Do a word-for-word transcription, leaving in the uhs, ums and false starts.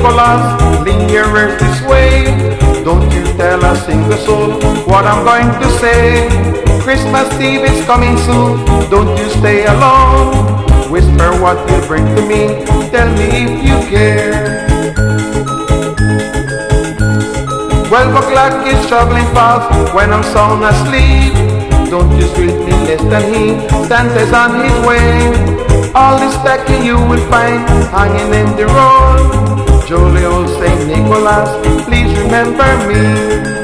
Nicholas, lingerers this way. Don't you tell a single soul what I'm going to say. Christmas Eve is coming soon, don't you stay alone. Whisper what you bring to me, tell me if you care. Twelve o'clock is traveling fast when I'm sound asleep. Don't you treat me less than he, Santa's on his way. All this stacking you will find hanging in the road. Jolly old Saint Nicholas, please remember me.